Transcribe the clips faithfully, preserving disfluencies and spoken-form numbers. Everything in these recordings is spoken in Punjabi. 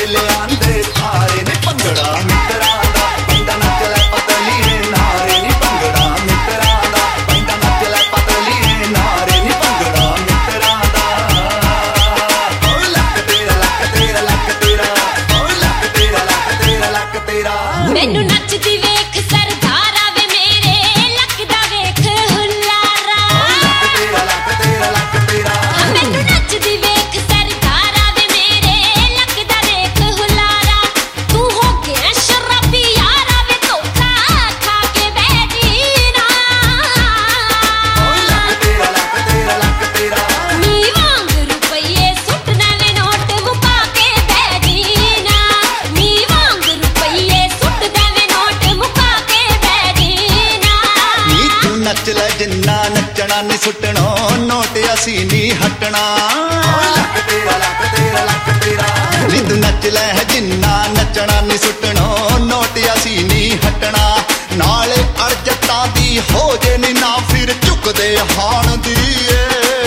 ਲਿਆਂਦੇ ਸਾਰੇ ਨੇ ਭੰਗੜਾ ਮਿੱਤਰਾਂ ਦਾ ਪੈਂਦਾ ਨੱਚ ਲੈ ਪਤਲੀਏ ਨਾਰੇ ਨੀ ਭੰਗੜਾ ਮਿੱਤਰਾਂ ਦਾ ਪੈਂਦਾ ਨੱਚ ਲੈ ਪਤਲੀਏ ਨਾਰੇ ਨੀ ਭੰਗੜਾ ਮਿੱਤਰਾਂ ਦਾ ਓ ਲੱਕ ਤੇਰਾ ਲੱਕ ਤੇਰਾ ਲੱਕ ਤੇਰਾ ਓ ਲੱਕ ਤੇਰਾ ਲੱਕ ਤੇਰਾ ਲੱਕ ਤੇਰਾ ਮੈਨੂੰ ਨੱਚਦੀ ਵੇਖ ਸਰਦਾਰਾ ਵੇ ਮੇਰੇ ਲੱਕ ਦਾ ਵੇਖ ਹੁਲਾਰਾ ਲੱਕ ਤੇਰਾ ਲੱਕ ਤੇਰਾ ਲੱਕ ਤੇਰਾ ਮੈਨੂੰ ਨੱਚਦੀ ਵੇਖ ਸਰਦਾਰਾ ਵੇ ਮੇਰੇ ਲੱਕ ਦਾ ਵੇਖ ਹੁਲਾਰਾ ਤੂੰ ਹੋ ਗਿਆ ਸ਼ਰਾਬੀ ਯਾਰਾ ਵੇ ਧੋਖਾ ਖਾ ਕੇ ਬੈਠੀ ਨਾ ਲੱਕ ਤੇਰਾ ਲੱਕ ਤੇਰਾ ਲੱਕ ਤੇਰਾ ਨੀ ਵਾਂਗ ਰੁਪਈਏ ਸੁੱਟਣਾ ਵੇ ਨੋਟ ਮੁਕਾ ਕੇ ਬੈਠੀ ਨਾ ਨੀ ਵਾਂਗ ਰੁਪਈਏ ਸੁੱਟਦਾ ਵੇ ਨੋਟ ਮੁਕਾ ਕੇ ਬੈਠੀ ਨਾ ਨੀ ਤੂੰ ਨੱਚ ਲੈ ਜਿੰਨਾ ਨੱਚਣਾ ਨੀ ਸੁੱਟਣੋ ਨੋਟ ਅਸੀਂ ਨੀ ਹਟਣਾ ਲੱਕ ਤੇਰਾ ਲੱਕ ਤੇਰਾ ਲੱਕ ਤੇਰਾ ਨੀ ਤੂੰ ਨੱਚ ਲੈ ਜਿੰਨਾ ਨੱਚਣਾ ਨੀ ਸੁੱਟਣੋ ਨੋਟ ਅਸੀਂ ਨੀ ਹਟਣਾ ਨਾਲੇ ਅੜ ਜੱਟਾਂ ਦੀ ਹੋ ਜੇ ਨੀ ਨਾ ਫਿਰ ਝੁਕਦੇ ਹਾਣ ਦੀ ਏ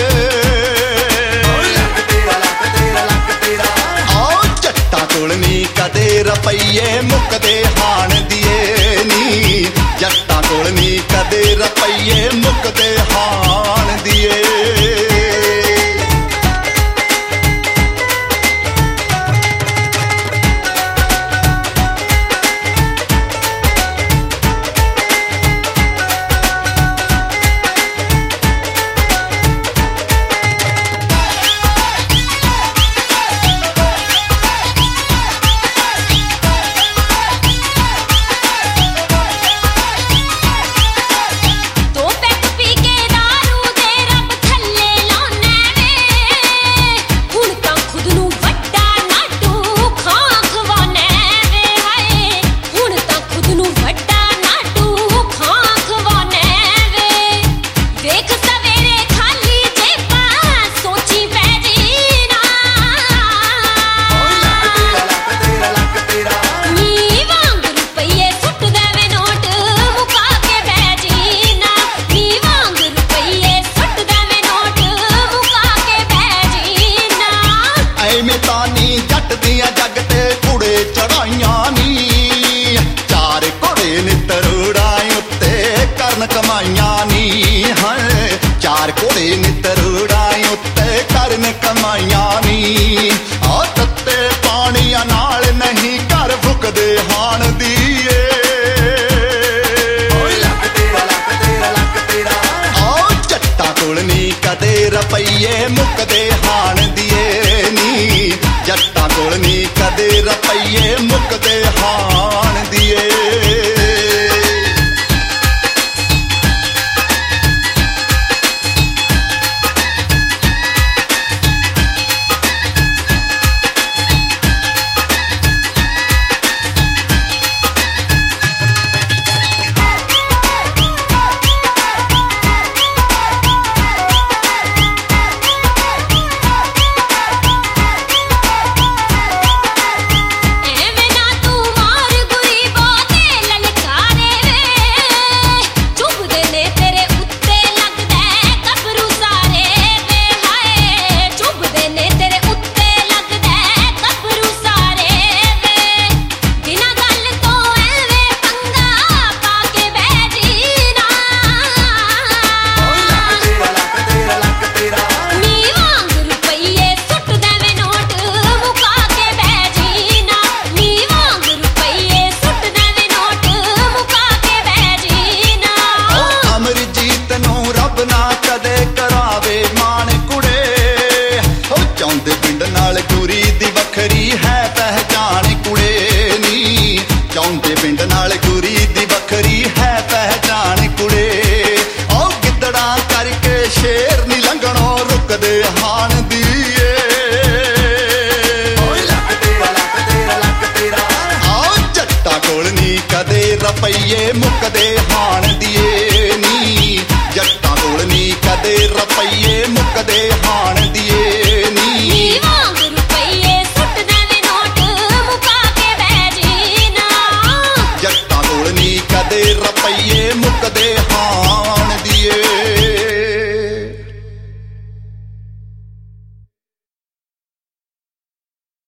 ਲੱਕ ਤੇਰਾ ਲੱਕ ਤੇਰਾ ਲੱਕ ਤੇਰਾ ਆਓ ਜੱਟਾਂ ਕੋਲ ਨੀ ਕਦੇ ਰੁਪਈਏ ਮੁੱਕਦੇ ਹਾਣ ਦੀਏ ਨੀ ਜੱਟਾਂ ਕੋਲ ਨੀ ਕਦੇ ਰੁਪਈਏ ਮੁੱਕਦੇ ਹਾਣ ਦੀਏ ਦੋ ਪੈਗ ਪੀ ਕੇ ਦਾਰੂ ਦੇ ਰੱਬ ਥੱਲੇ ਲਾਉਣਾ ਵੇ ਹੁਣ ਤਾਂ ਖੁਦ ਨੂੰ ਵੱਡਾ ਨਾਟੂ ਖਾਂ ਖਵਾਉਣਾ ਵੇ ਹਾਏ ਹੁਣ ਤਾਂ ਖੁਦ ਨੂੰ ਵੱਡਾ ਨਾਟੂ ਖਾਂ ਖਵਾਉਣਾ ਵੇ ਵੇਖ ਸਵੇਰੇ ਖਾਲੀ ਜੇਬਾਂ ਸੋਚੀ ਪੈ ਜੀ ਨਾ ਲੱਕ ਤੇਰਾ ਲੱਕ ਤੇਰਾ ਨੀ ਵਾਂਗ ਰੁਪਈਏ ਸੁੱਟਦਾ ਵੇ ਨੋਟ ਮੁਕਾ ਕੇ ਬਹਿ ਜੀ ਨਾ ਨੀ ਵਾਂਗ ਰੁਪਈਏ ਸੁੱਟਦਾ ਵੇ ਨੋਟ ਮੁਕਾ ਕੇ ਬਹਿ ਜੀ ਨਾ ਐਵੇਂ ਤਾਂ ਨੀ ਜੱਟ ਦੀਆਂ ਜੱਗ ਤੇ ਕੁੜੇ ਚੜਾਈਆਂ ਨੀ ਚਾਰ ਘੋੜੇ ਨੇ ਤਰੂੜਾਂ ਉੱਤੇ ਕਰਨ ਕਮਾਈਆਂ ਨੀ ਹਾਂ ਚਾਰ ਘੋੜੇ ਨੇ ਤਰੂੜਾਂ ਉੱਤੇ ਕਰਨ ਕਮਾਈਆਂ ਨੀ ਆ ਤੱਤੇ ਪਾਣੀਆਂ ਨਾਲ ਨਹੀਂ ਘਰ ਫੁੱਕਦੇ ਹਾਣ ਦੀਏ ਲੱਕ ਤੇਰਾ ਲੱਕ ਤੇਰਾ ਲੱਕ ਤੇਰਾ ਆਓ ਜੱਟਾਂ ਕੋਲ ਨੀ ਕਦੇ ਰੁਪਈਏ ਮੁੱਕਦੇ ਹਾਣ ਦੀਏ ਨੀ ਜੱਟਾਂ ਕੋਲ ਨੀ ਕਦੇ ਰੁਪਈਏ ਮੁੱਕਦੇ ਹਾਣ ਦੀਏ ਐਵੇਂ ਨਾ ਤੂੰ ਮਾਰ ਗੁਰੀ ਬਹੁਤੇ ਲਲਕਾਰੇ ਵੇ ਚੁੱਭਦੇ ਨੇ ਤੇਰੇ ਉੱਤੇ ਲੱਗਦਾ ਕਬਰੂ ਸਾਰੇ ਵੇ ਹਾਏ ਚੁੱਭਦੇ ਨੇ ਤੇਰੇ ਉੱਤੇ ਲੱਗਦਾ ਕਬਰੂ ਸਾਰੇ ਵੇ ਬਿਨਾਂ ਗੱਲ ਤੋਂ ਐਵੇਂ ਪੰਗਾ ਪਾ ਕੇ ਬਹਿ ਜੀ ਨਾ ਲੱਕ ਤੇਰਾ ਲੱਕ ਤੇਰਾ ਨੀ ਵਾਂਗ ਰੁਪਈਏ ਸੁੱਟਦਾ ਵੇ ਨੋਟ ਮੁਕਾ ਕੇ ਬਹਿ ਜੀ ਨਾ ਨੀ ਵਾਂਗ ਰੁਪਈਏ ਸੁੱਟਦਾ ਵੇ ਨੋਟ ਮੁਕਾ ਕੇ ਬਹਿ ਜੀ ਨਾ ਅਮਰਜੀਤ ਨੂੰ ਰੱਬ ਨਾ ਕਦੇ ਕਰਾਵੇ ਮਾਣ ਕੁੜੇ ਉਹ ਚਾਹੁੰਦੇ ਪਿੰਡ ਨਾਲ ਗੁਰੀ ਦੀ ਵੱਖਰੀ ਹੈ ਪਹਿਚਾਣ ਕੁੜੇ ਨੀ ਚਾਹੁੰਦੇ ਪਿੰਡ ਨਾਲ ਗੁਰੀ ਦੀ ਵੱਖਰੀ ਹੈ ਪਹਿਚਾਣ ਕੁੜੇ ਉਹ ਗਿੱਦੜਾਂ ਕਰਕੇ ਸ਼ੇਰ ਨੀ ਲੰਘਣੋਂ ਰੁਕਦੇ ਹਾਣ ਦੀਏ ਲੱਕ ਤੇਰਾ ਲੱਕ ਤੇਰਾ ਲੱਕ ਤੇਰਾ ਆਓ ਜੱਟਾਂ ਕੋਲ ਨੀ ਕਦੇ ਰੁਪਈਏ ਮੁੱਕਦੇ